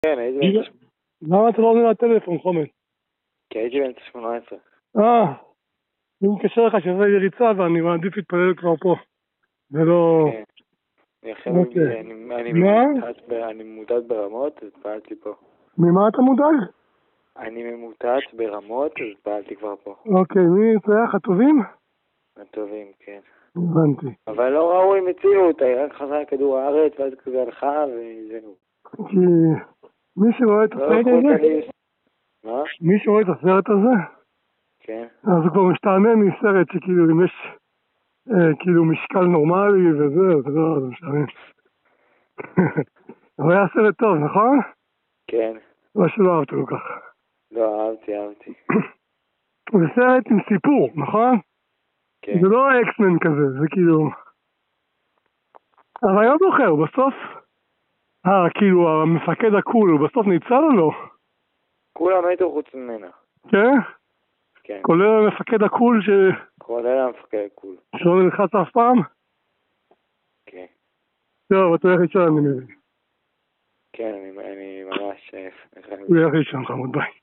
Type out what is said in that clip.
כן, הייתי בן 18. למה אתה לא עונה לטלפון, חומד? כי הייתי בן 18. אני מתקשר לך שזה יריצה ואני מעדיף להתפלל כבר פה. ולא... כן. אוקיי. אני ממוטט ברמות, אז פעלתי פה. ממה אתה מודאג? אני ממוטט ברמות, אז פעלתי כבר פה. אוקיי, מי זה היה? חטובים? הטובים, כן. הבנתי. אבל לא ראו אם הציעו אותה, היא רק חזרה לכדור הארץ, ואז כזה הלכה, וזהו. כי מי שרואה את הסרט הזה? מה? מי שרואה את הסרט הזה? כן. אז הוא כבר משתעמם מסרט שכאילו אם יש כאילו משקל נורמלי וזה, זה לא משתעמם. אבל היה סרט טוב, נכון? כן. לא שלא אהבת כל כך. לא, אהבתי. זה סרט עם סיפור, נכון? כן. זה לא אקסמן כזה, זה כאילו... אבל אני לא זוכר, בסוף... כאילו המפקד הקול, הוא בסוף ניצל או לא? כולם מתו חוץ ממנה. כן? כן. כולל המפקד הקול כולל המפקד הקול. שלא נלחץ אף פעם? כן. טוב, אתה הולך לישון, אני מבין. כן, אני ממש... הוא הולך לישון, חמוד, ביי.